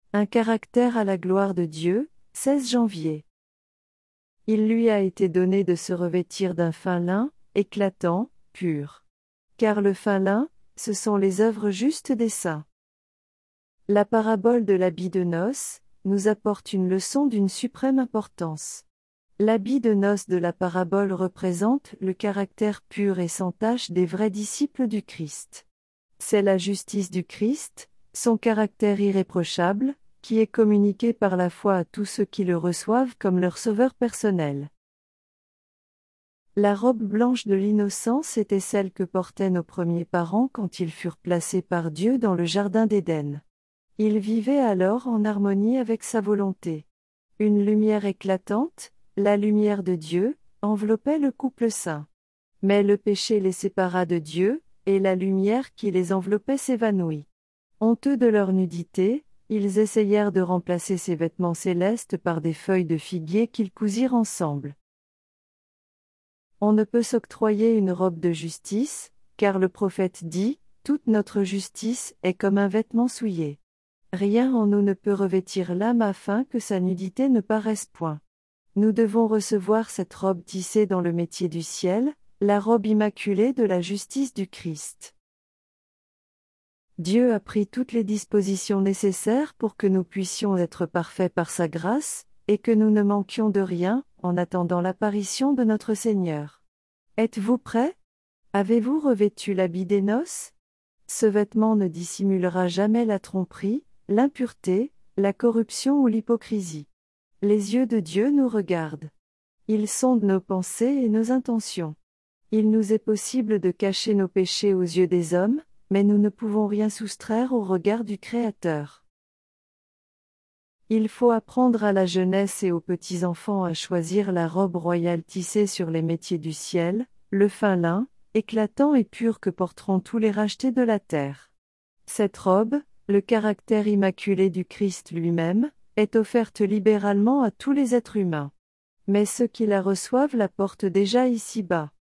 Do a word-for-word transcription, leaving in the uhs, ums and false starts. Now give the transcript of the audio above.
Un caractère à la gloire de Dieu, seize janvier. Il lui a été donné de se revêtir d'un fin lin, éclatant, pur. Car le fin lin, ce sont les œuvres justes des saints. La parabole de l'habit de noces nous apporte une leçon d'une suprême importance. L'habit de noces de la parabole représente le caractère pur et sans tache des vrais disciples du Christ. C'est la justice du Christ, son caractère irréprochable, qui est communiqué par la foi à tous ceux qui le reçoivent comme leur sauveur personnel. La robe blanche de l'innocence était celle que portaient nos premiers parents quand ils furent placés par Dieu dans le jardin d'Éden. Ils vivaient alors en harmonie avec sa volonté. Une lumière éclatante, la lumière de Dieu, enveloppait le couple saint. Mais le péché les sépara de Dieu, et la lumière qui les enveloppait s'évanouit. Honteux de leur nudité, ils essayèrent de remplacer ces vêtements célestes par des feuilles de figuier qu'ils cousirent ensemble. On ne peut s'octroyer une robe de justice, car le prophète dit, « Toute notre justice est comme un vêtement souillé. » Rien en nous ne peut revêtir l'âme afin que sa nudité ne paraisse point. Nous devons recevoir cette robe tissée dans le métier du ciel, la robe immaculée de la justice du Christ. Dieu a pris toutes les dispositions nécessaires pour que nous puissions être parfaits par sa grâce, et que nous ne manquions de rien, en attendant l'apparition de notre Seigneur. Êtes-vous prêts? Avez-vous revêtu l'habit des noces? Ce vêtement ne dissimulera jamais la tromperie, l'impureté, la corruption ou l'hypocrisie. Les yeux de Dieu nous regardent. Ils sondent nos pensées et nos intentions. Il nous est possible de cacher nos péchés aux yeux des hommes, mais nous ne pouvons rien soustraire au regard du Créateur. Il faut apprendre à la jeunesse et aux petits-enfants à choisir la robe royale tissée sur les métiers du ciel, le fin lin, éclatant et pur que porteront tous les rachetés de la terre. Cette robe, le caractère immaculé du Christ lui-même, est offerte libéralement à tous les êtres humains. Mais ceux qui la reçoivent la portent déjà ici-bas.